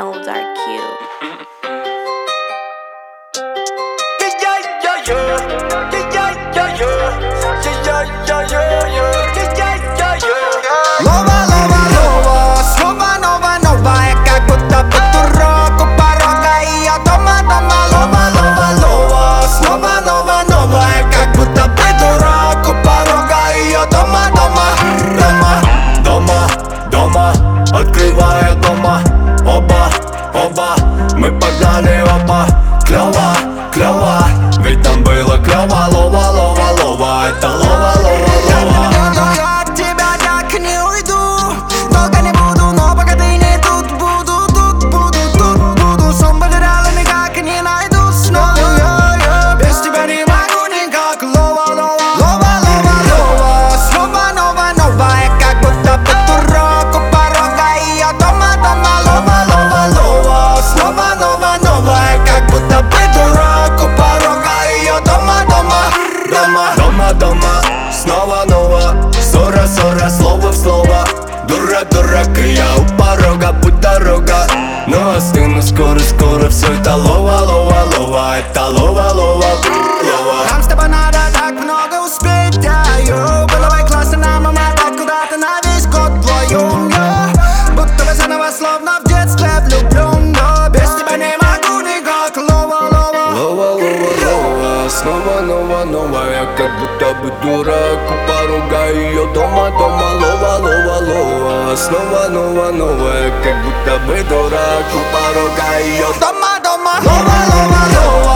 LDarkQ. Лова, лова, лова, снова нова, новая, как будто бы дурак у порога ее дома, дома. Лова, лова, лова, снова нова, новая, как будто бы дурак у порога ее дома, дома. Дома, дома, дома, открывая дома. Оба, оба, мы погнали оба. Клёво, клёво, ведь там было клёво. Лова, лова, лова, это лова, лова, лова. Я от тебя так не уйду, долго не буду, но пока ты не тут, буду тут, буду. Сон потерял и никак не найду снова. Без тебя не могу никак. Лова, лова, лова, лова, лова, снова нова, новая, как будто бы дурак у порога ее дома, дома. Лова, лова, лова, снова нова, новая, как будто бы дурак у порога ее дома, дома. Дома, дома, дома, снова нова, ссора, ссора, слово в слово. Дурак, дурак, и я у порога, путь дорога. Но остыну скоро, скоро, все это лова, лова, лова, это лова, лова, лова. Нам с тобой надо так много успеть, было бы классно нам умотать куда-то на весь год вдвоем, будто бы заново, словно в детстве влюблен, но без тебя не могу никак. Лова, лова, лова, лова, лова, снова нова, новая, как будто бы дурак у порога ее дома, дома. Лова, лова, лова, снова нова, новая, как будто бы дурак у порога ее дома, дома. Лова, лова, лова.